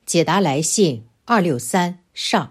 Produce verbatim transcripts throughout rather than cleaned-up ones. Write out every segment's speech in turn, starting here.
解答来信二六三上。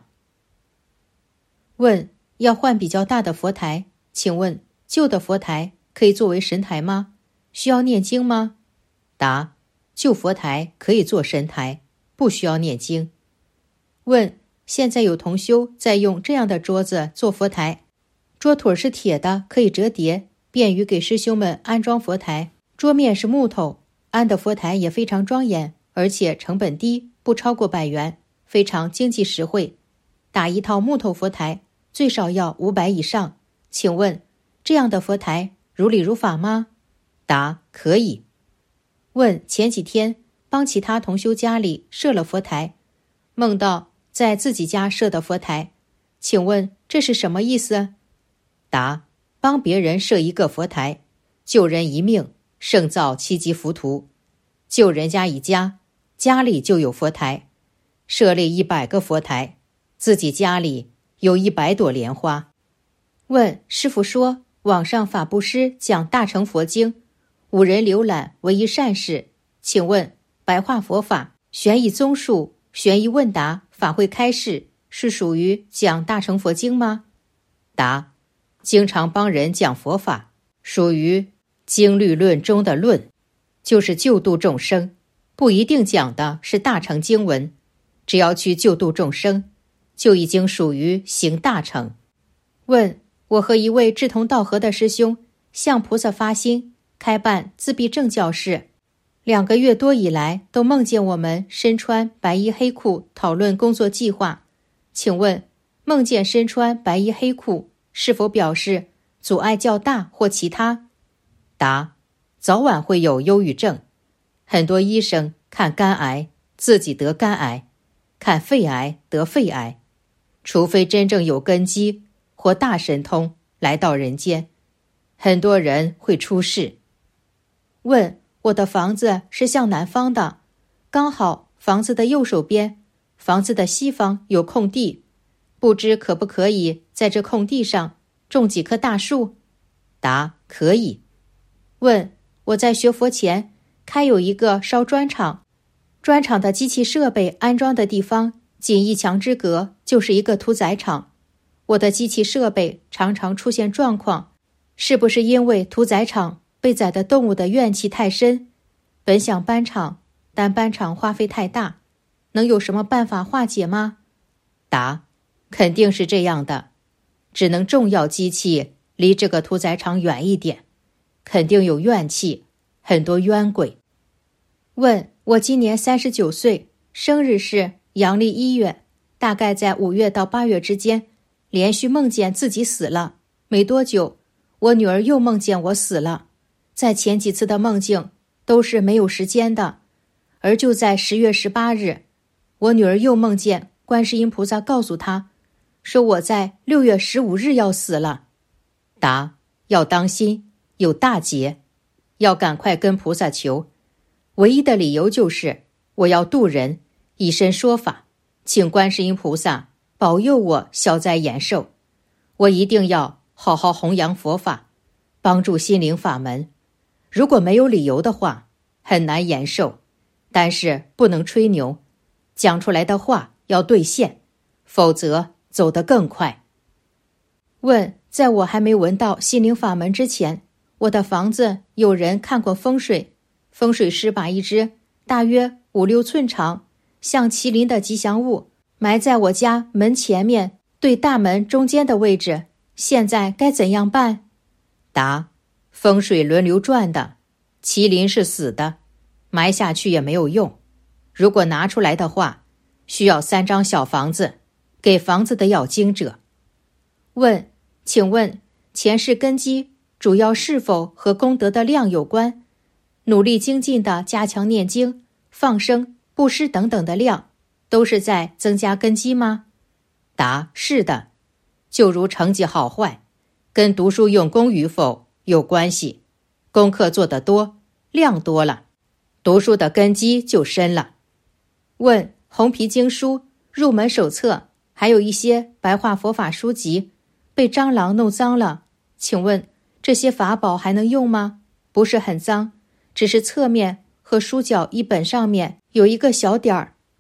问：要换比较大的佛台，请问旧的佛台可以作为神台吗？需要念经吗？答：旧佛台可以做神台，不需要念经。问：现在有同修在用这样的桌子做佛台，桌腿是铁的，可以折叠，便于给师兄们安装佛台。桌面是木头，安的佛台也非常庄严，而且成本低，不超过百元，非常经济实惠。打一套木头佛台最少要五百以上，请问这样的佛台如理如法吗？答：可以。问：前几天帮其他同修家里设了佛台，梦到在自己家设的佛台，请问这是什么意思？答：帮别人设一个佛台，救人一命，胜造七级浮屠。救人家一家，家里就有佛台，设立一百个佛台，自己家里有一百朵莲花。问：师父说网上法布施讲大乘佛经，五人浏览为一善事，请问白话佛法、悬疑综述、悬疑问答、法会开示是属于讲大乘佛经吗？答：经常帮人讲佛法，属于经律论中的论，就是救度众生，不一定讲的是大乘经文，只要去救度众生，就已经属于行大乘。问：我和一位志同道合的师兄向菩萨发心，开办自闭症教室，两个月多以来都梦见我们身穿白衣黑裤讨论工作计划，请问梦见身穿白衣黑裤是否表示阻碍较大或其他？答：早晚会有忧郁症，很多医生看肝癌自己得肝癌，看肺癌得肺癌，除非真正有根基或大神通来到人间，很多人会出事。问：我的房子是向南方的，刚好房子的右手边，房子的西方有空地，不知可不可以在这空地上种几棵大树？答：可以。问：我在学佛前开有一个烧砖厂，砖厂的机器设备安装的地方仅一墙之隔就是一个屠宰场，我的机器设备常常出现状况，是不是因为屠宰场被宰的动物的怨气太深？本想搬厂，但搬厂花费太大，能有什么办法化解吗？答：肯定是这样的，只能重要机器离这个屠宰场远一点，肯定有怨气，很多冤鬼。问：我今年三十九岁，生日是阳历一月，大概在五月到八月之间，连续梦见自己死了，没多久我女儿又梦见我死了，在前几次的梦境都是没有时间的，而就在十月十八日，我女儿又梦见观世音菩萨告诉她，说我在六月十五日要死了。答：要当心，有大劫，要赶快跟菩萨求。唯一的理由就是我要度人，以身说法，请观世音菩萨保佑我消灾延寿。我一定要好好弘扬佛法，帮助心灵法门。如果没有理由的话，很难延寿，但是不能吹牛，讲出来的话要兑现，否则走得更快。问：在我还没闻到心灵法门之前，我的房子有人看过风水，风水师把一只大约五六寸长像麒麟的吉祥物埋在我家门前面对大门中间的位置，现在该怎样办？答：风水轮流转的，麒麟是死的，埋下去也没有用，如果拿出来的话，需要三张小房子给房子的要经者。问：请问前世根基主要是否和功德的量有关？努力精进的加强念经、放生、布施等等的量，都是在增加根基吗？答：是的，就如成绩好坏，跟读书用功与否有关系，功课做得多，量多了，读书的根基就深了。问：红皮经书、入门手册，还有一些白话佛法书籍，被蟑螂弄脏了，请问这些法宝还能用吗？不是很脏，只是侧面和书角一本上面有一个小点儿。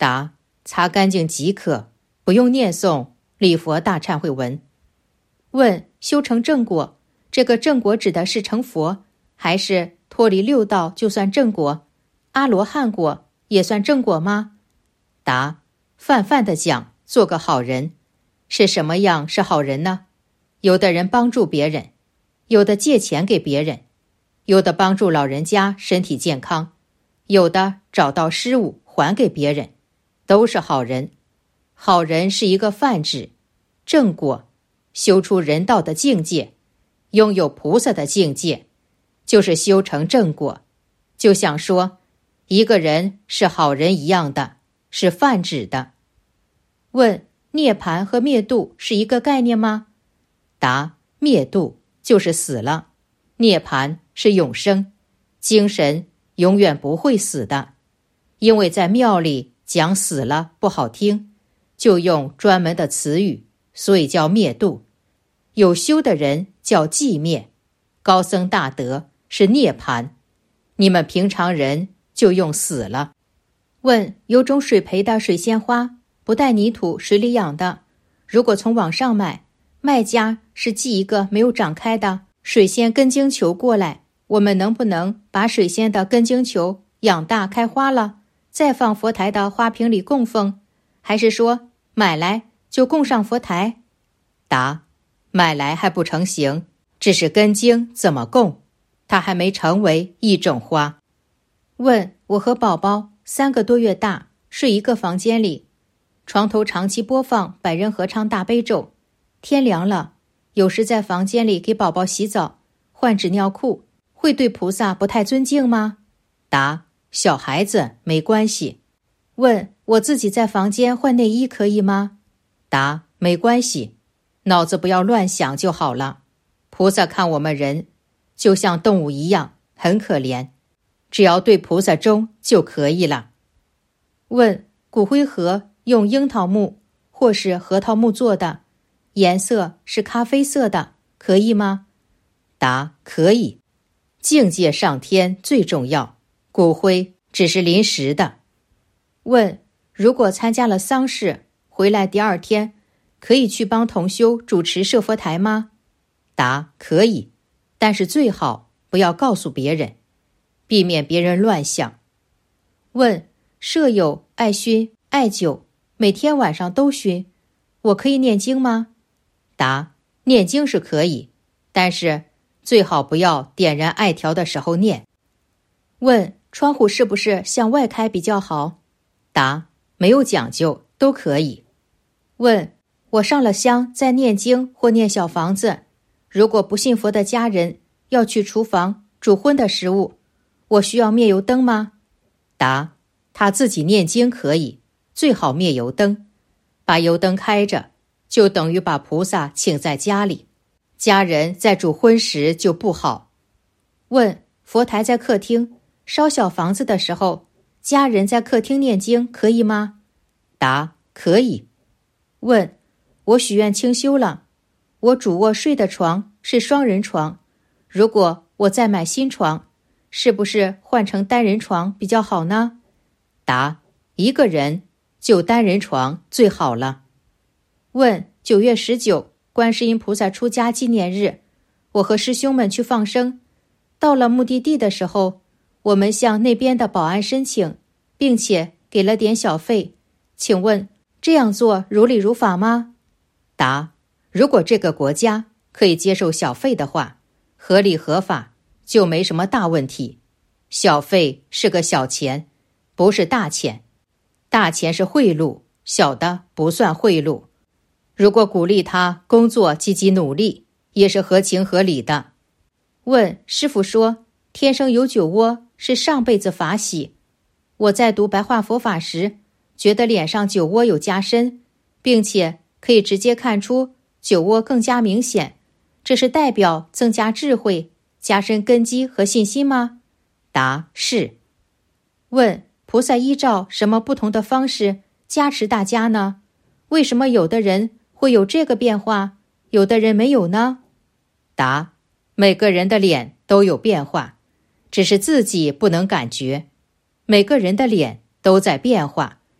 答：擦干净即可，不用念诵礼佛大忏悔文。问：修成正果，这个正果指的是成佛，还是脱离六道就算正果？阿罗汉果也算正果吗？答：泛泛的讲，做个好人。是什么样是好人呢？有的人帮助别人，有的借钱给别人，有的帮助老人家身体健康，有的找到失物还给别人，都是好人。好人是一个泛指，正果修出人道的境界，拥有菩萨的境界，就是修成正果。就像说一个人是好人一样的，是泛指的。问：涅槃和灭度是一个概念吗？答：灭度就是死了，涅槃是永生，精神永远不会死的。因为在庙里讲死了不好听，就用专门的词语，所以叫灭度。有修的人叫寂灭，高僧大德是涅槃，你们平常人就用死了。问：有种水培的水仙花，不带泥土，水里养的，如果从网上买，卖家是寄一个没有长开的水仙根茎球过来，我们能不能把水仙的根茎球养大开花了，再放佛台的花瓶里供奉？还是说买来就供上佛台？答：买来还不成形，只是根茎怎么供，它还没成为一种花。问：我和宝宝三个多月大，睡一个房间里，床头长期播放百人合唱大悲咒，天凉了，有时在房间里给宝宝洗澡，换纸尿裤，会对菩萨不太尊敬吗？答：小孩子没关系。问：我自己在房间换内衣可以吗？答：没关系，脑子不要乱想就好了。菩萨看我们人就像动物一样，很可怜，只要对菩萨忠就可以了。问：骨灰盒用樱桃木或是核桃木做的，颜色是咖啡色的，可以吗？答：可以。境界上天最重要，骨灰只是临时的。问：如果参加了丧事，回来第二天，可以去帮同修主持设佛台吗？答：可以，但是最好不要告诉别人，避免别人乱想。问：舍友爱熏艾灸，每天晚上都熏，我可以念经吗？答：念经是可以，但是最好不要点燃艾条的时候念。问：窗户是不是向外开比较好？答：没有讲究，都可以。问：我上了香再念经或念小房子，如果不信佛的家人要去厨房煮荤的食物，我需要灭油灯吗？答：他自己念经可以，最好灭油灯，把油灯开着就等于把菩萨请在家里，家人在煮荤食就不好。问：佛台在客厅，烧小房子的时候，家人在客厅念经可以吗？答：可以。问：我许愿清修了，我主卧睡的床是双人床，如果我再买新床，是不是换成单人床比较好呢？答：一个人就单人床最好了。问：九月十九，观世音菩萨出家纪念日，我和师兄们去放生，到了目的地的时候，我们向那边的保安申请，并且给了点小费，请问这样做如理如法吗？答：如果这个国家可以接受小费的话，合理合法，就没什么大问题。小费是个小钱，不是大钱，大钱是贿赂，小的不算贿赂。如果鼓励他工作积极努力，也是合情合理的。问：师父说天生有酒窝是上辈子法喜，我在读白话佛法时，觉得脸上酒窝有加深，并且可以直接看出酒窝更加明显，这是代表增加智慧，加深根基和信心吗？答：是。问：菩萨依照什么不同的方式加持大家呢？为什么有的人会有这个变化，有的人没有呢？答：每个人的脸都有变化，只是自己不能感觉，每个人的脸都在变化，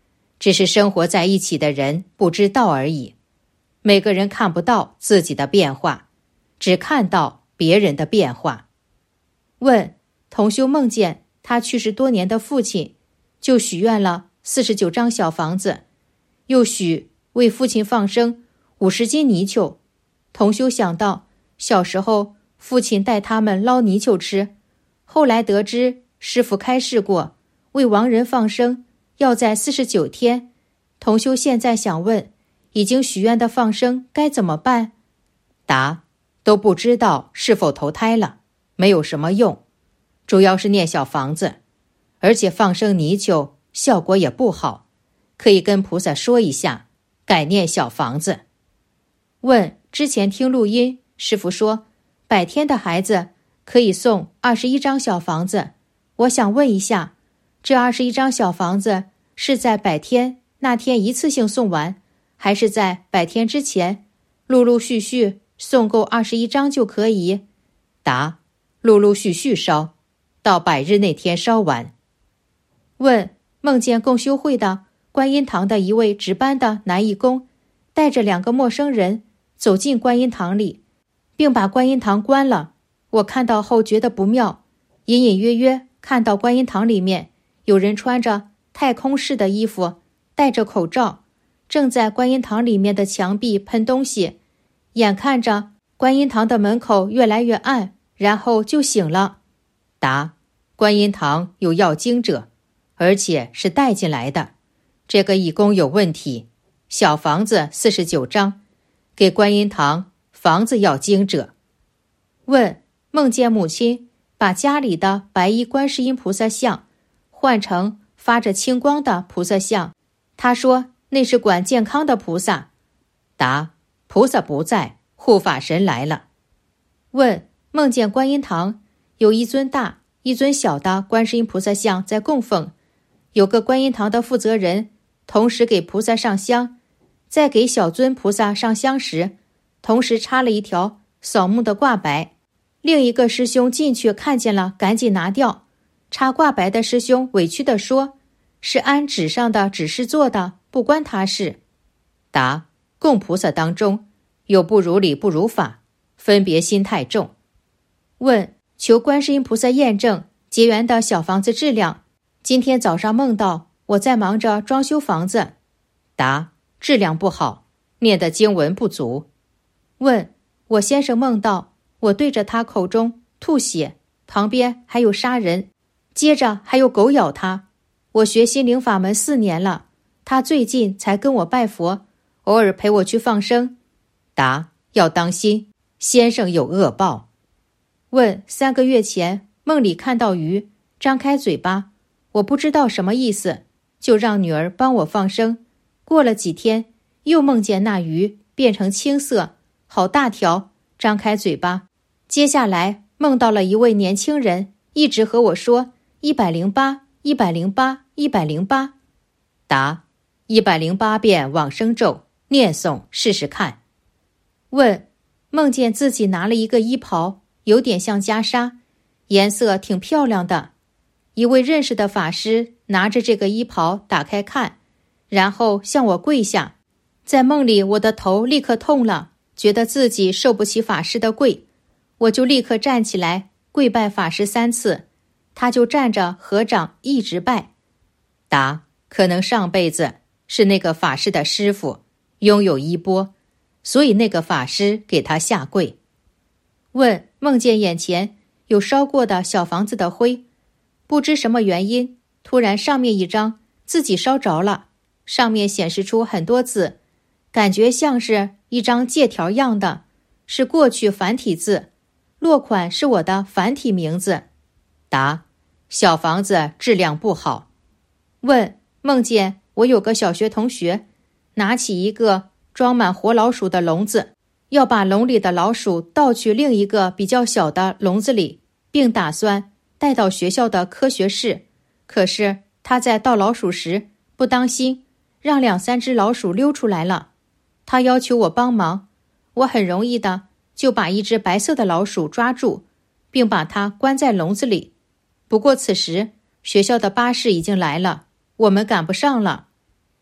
只是生活在一起的人不知道而已。每个人看不到自己的变化，只看到别人的变化。问：同修梦见他去世多年的父亲，就许愿了四十九张小房子，又许为父亲放生五十斤泥鳅。同修想到小时候父亲带他们捞泥鳅吃，后来得知师父开示过为亡人放生要在四十九天。同修现在想问，已经许愿的放生该怎么办？答：都不知道是否投胎了，没有什么用，主要是念小房子，而且放生泥鳅效果也不好，可以跟菩萨说一下，改念小房子。问：之前听录音，师父说百天的孩子可以送二十一张小房子，我想问一下，这二十一张小房子是在百天那天一次性送完，还是在百天之前陆陆续续送够二十一张就可以？答：陆陆续续烧，到百日那天烧完。问：梦见共修会的观音堂的一位值班的男义工带着两个陌生人走进观音堂里，并把观音堂关了。我看到后觉得不妙，隐隐约约看到观音堂里面有人穿着太空式的衣服，戴着口罩，正在观音堂里面的墙壁喷东西。眼看着观音堂的门口越来越暗，然后就醒了。答：观音堂有要经者，而且是带进来的，这个义工有问题。小房子四十九张，给观音堂房子要经者。问：梦见母亲把家里的白衣观世音菩萨像换成发着青光的菩萨像，她说那是管健康的菩萨。答：菩萨不在，护法神来了。问：梦见观音堂有一尊大一尊小的观世音菩萨像在供奉，有个观音堂的负责人同时给菩萨上香，在给小尊菩萨上香时同时插了一条扫墓的挂白，另一个师兄进去看见了，赶紧拿掉。插挂白的师兄委屈地说，是按纸上的指示做的，不关他事。答：供菩萨当中有不如理不如法，分别心太重。问：求观世音菩萨验证结缘的小房子质量。今天早上梦到我在忙着装修房子。答：质量不好，念的经文不足。问：我先生梦到我对着他口中吐血，旁边还有杀人，接着还有狗咬他。我学心灵法门四年了，他最近才跟我拜佛，偶尔陪我去放生。答：要当心，先生有恶报。问：三个月前梦里看到鱼张开嘴巴，我不知道什么意思，就让女儿帮我放生。过了几天又梦见那鱼变成青色，好大条，张开嘴巴。接下来梦到了一位年轻人，一直和我说一百零八一百零八一百零八。答：一百零八遍往生咒念诵试试看。问：梦见自己拿了一个衣袍，有点像袈裟，颜色挺漂亮的。一位认识的法师拿着这个衣袍打开看，然后向我跪下。在梦里我的头立刻痛了，觉得自己受不起法师的跪，我就立刻站起来跪拜法师三次，他就站着合掌一直拜。答：可能上辈子是那个法师的师父拥有衣钵，所以那个法师给他下跪。问：梦见眼前有烧过的小房子的灰，不知什么原因，突然上面一张自己烧着了，上面显示出很多字，感觉像是一张借条样的，是过去繁体字，落款是我的繁体名字。答：小房子质量不好。问：梦见我有个小学同学拿起一个装满活老鼠的笼子，要把笼里的老鼠倒去另一个比较小的笼子里，并打算带到学校的科学室。可是他在倒老鼠时不当心，让两三只老鼠溜出来了。他要求我帮忙，我很容易的就把一只白色的老鼠抓住，并把它关在笼子里。不过此时学校的巴士已经来了，我们赶不上了。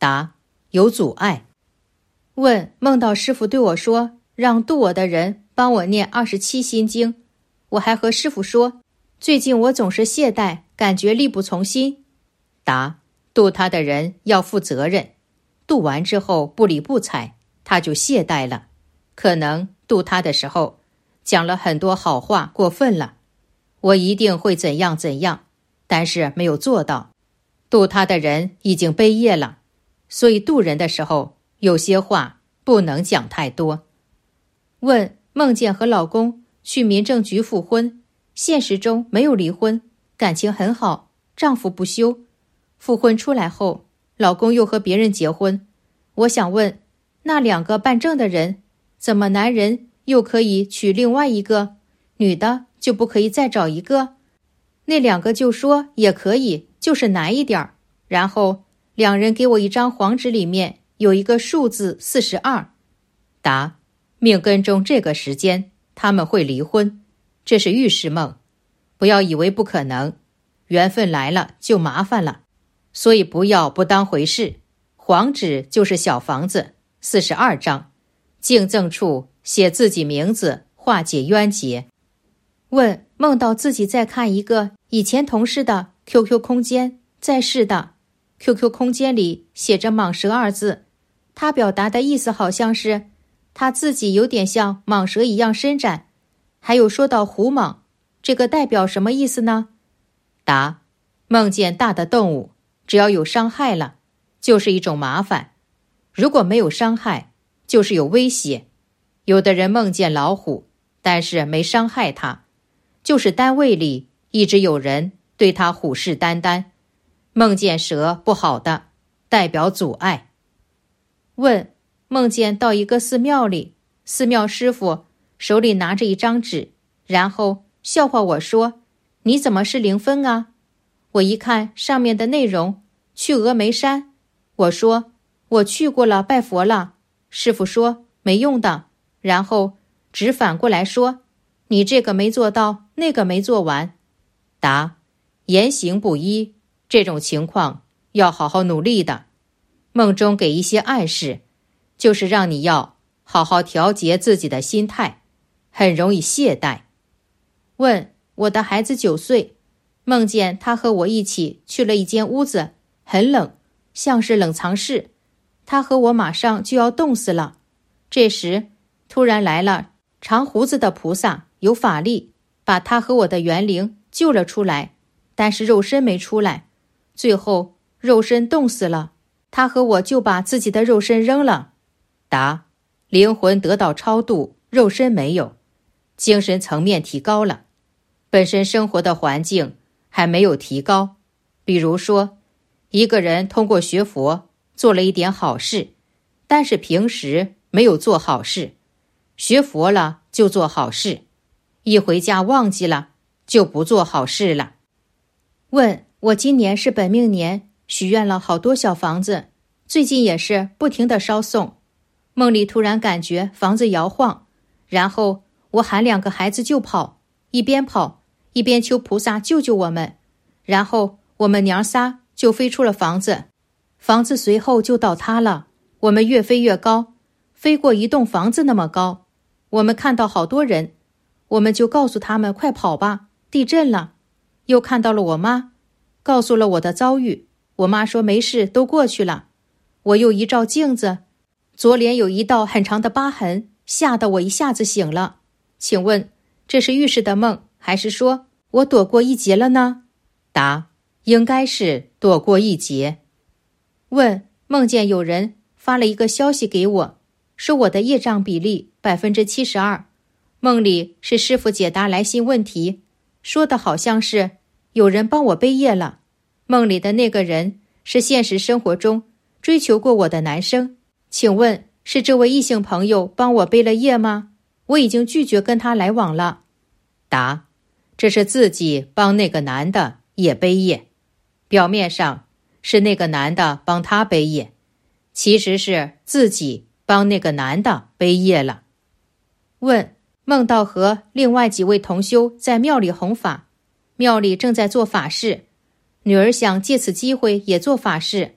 答：有阻碍。问：梦到师父对我说，让度我的人帮我念二十七心经。我还和师父说，最近我总是懈怠，感觉力不从心。答：度他的人要负责任，度完之后不理不睬，他就懈怠了。可能度他的时候讲了很多好话，过分了。我一定会怎样怎样，但是没有做到。度他的人已经悲业了，所以度人的时候有些话不能讲太多。问：梦见和老公去民政局复婚，现实中没有离婚，感情很好，丈夫不休。复婚出来后，老公又和别人结婚。我想问，那两个办证的人，怎么男人又可以娶另外一个，女的就不可以再找一个？那两个就说也可以，就是难一点。然后两人给我一张黄纸，里面有一个数字四十二。答：命根中这个时间他们会离婚，这是预示梦，不要以为不可能，缘分来了就麻烦了，所以不要不当回事。黄纸就是小房子，四十二张，敬赠处写自己名字，化解冤结。问：梦到自己在看一个以前同事的 Q Q 空间，在世的 Q Q 空间里写着蟒蛇二字，他表达的意思好像是他自己有点像蟒蛇一样伸展，还有说到虎蟒，这个代表什么意思呢？答：梦见大的动物，只要有伤害了，就是一种麻烦；如果没有伤害，就是有威胁。有的人梦见老虎，但是没伤害他，就是单位里一直有人对他虎视眈眈。梦见蛇不好的，代表阻碍。问：梦见到一个寺庙里，寺庙师傅手里拿着一张纸，然后笑话我说，你怎么是零分啊？我一看上面的内容，去峨眉山。我说我去过了，拜佛了。师傅说没用的，然后纸反过来说，你这个没做到，那个没做完。答：言行不一，这种情况要好好努力的。梦中给一些暗示，就是让你要好好调节自己的心态，很容易懈怠。问：我的孩子九岁，梦见他和我一起去了一间屋子，很冷，像是冷藏室，他和我马上就要冻死了。这时突然来了长胡子的菩萨，有法力，把他和我的元灵救了出来，但是肉身没出来，最后肉身冻死了，他和我就把自己的肉身扔了。答：灵魂得到超度，肉身没有，精神层面提高了，本身生活的环境还没有提高。比如说，一个人通过学佛做了一点好事，但是平时没有做好事，学佛了就做好事，一回家忘记了就不做好事了。问：我今年是本命年，许愿了好多小房子，最近也是不停地烧送。梦里突然感觉房子摇晃，然后我喊两个孩子就跑，一边跑一边求菩萨救救我们，然后我们娘仨就飞出了房子，房子随后就倒塌了，我们越飞越高，飞过一栋房子那么高。我们看到好多人，我们就告诉他们快跑吧，地震了。又看到了我妈，告诉了我的遭遇，我妈说没事，都过去了。我又一照镜子，左脸有一道很长的疤痕，吓得我一下子醒了。请问这是预示的梦，还是说我躲过一劫了呢？答：应该是躲过一劫。问：梦见有人发了一个消息给我，说我的业障比例 百分之七十二。 梦里是师父解答来信问题，说的好像是有人帮我背业了。梦里的那个人是现实生活中追求过我的男生，请问是这位异性朋友帮我背了业吗？我已经拒绝跟他来往了。答：这是自己帮那个男的也背业，表面上是那个男的帮他背业，其实是自己帮那个男的背业了。问：梦到和另外几位同修在庙里弘法，庙里正在做法事，女儿想借此机会也做法事，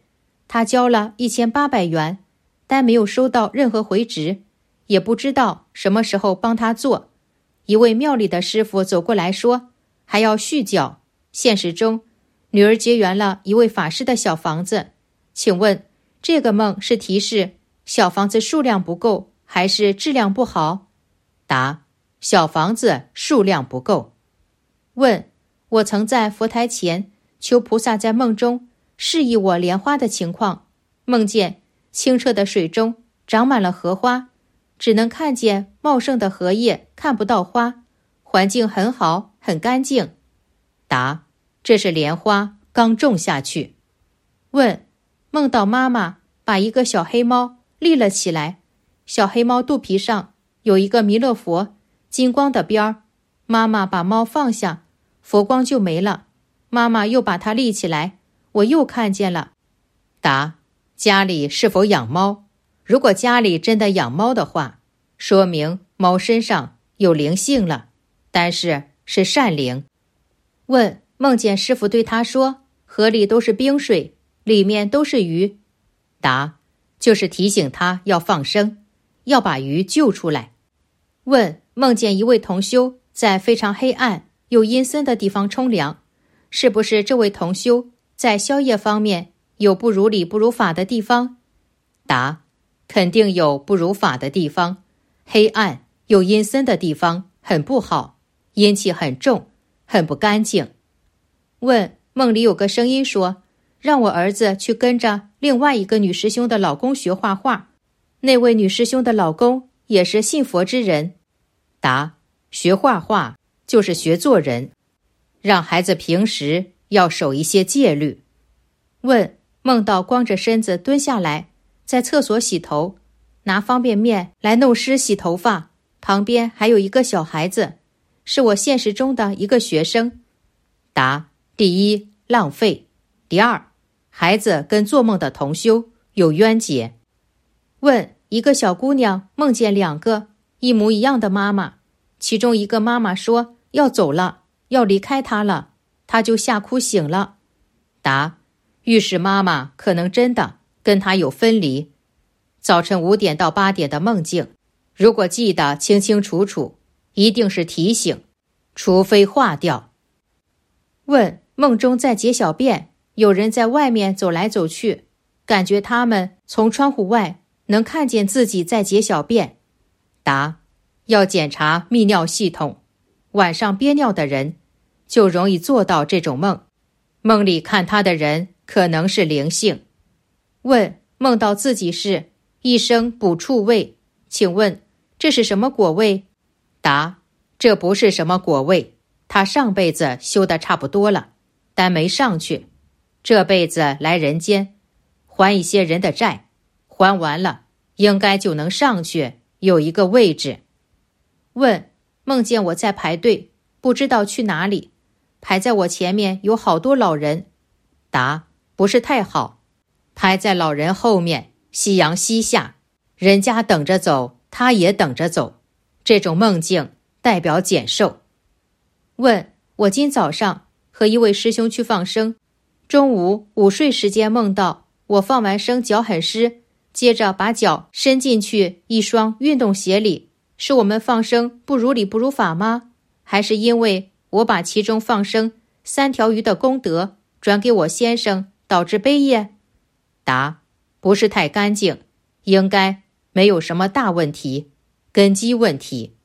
他交了一千八百元，但没有收到任何回执，也不知道什么时候帮他做。一位庙里的师傅走过来说，还要续缴。现实中，女儿结缘了一位法师的小房子，请问这个梦是提示小房子数量不够，还是质量不好？答：小房子数量不够。问：我曾在佛台前求菩萨在梦中示意我莲花的情况，梦见清澈的水中长满了荷花，只能看见茂盛的荷叶，看不到花，环境很好，很干净。答：这是莲花刚种下去。问：梦到妈妈把一个小黑猫立了起来，小黑猫肚皮上有一个弥勒佛金光的边儿，妈妈把猫放下，佛光就没了，妈妈又把它立起来，我又看见了。答：家里是否养猫？如果家里真的养猫的话，说明猫身上有灵性了，但是是善灵。问：梦见师父对他说，河里都是冰水，里面都是鱼。答：就是提醒他要放生，要把鱼救出来。问：梦见一位同修在非常黑暗又阴森的地方冲凉，是不是这位同修在宵夜方面有不如理不如法的地方？答：肯定有不如法的地方，黑暗又阴森的地方很不好，阴气很重，很不干净。问：梦里有个声音说，让我儿子去跟着另外一个女师兄的老公学画画，那位女师兄的老公也是信佛之人。答：学画画就是学做人，让孩子平时要守一些戒律。问：梦到光着身子蹲下来，在厕所洗头，拿方便面来弄湿洗头发，旁边还有一个小孩子，是我现实中的一个学生。答：第一，浪费；第二，孩子跟做梦的同修有冤结。问：一个小姑娘梦见两个一模一样的妈妈，其中一个妈妈说要走了，要离开她了，她就吓哭醒了。答：预示妈妈可能真的跟她有分离。早晨五点到八点的梦境，如果记得清清楚楚，一定是提醒，除非化掉。问：梦中在解小便，有人在外面走来走去，感觉他们从窗户外能看见自己在解小便。答：要检查泌尿系统，晚上憋尿的人就容易做到这种梦，梦里看他的人可能是灵性。问：梦到自己是一生补处位，请问这是什么果位？答：这不是什么果位，他上辈子修得差不多了，但没上去，这辈子来人间还一些人的债，还完了应该就能上去，有一个位置。问：梦见我在排队，不知道去哪里，排在我前面有好多老人。答：不是太好，排在老人后面，夕阳西下，人家等着走，他也等着走，这种梦境代表减寿。问：我今早上和一位师兄去放生，中午午睡时间梦到我放完生脚很湿，接着把脚伸进去一双运动鞋里，是我们放生不如理不如法吗？还是因为我把其中放生三条鱼的功德转给我先生，导致悲业？答：不是太干净，应该没有什么大问题，根基问题。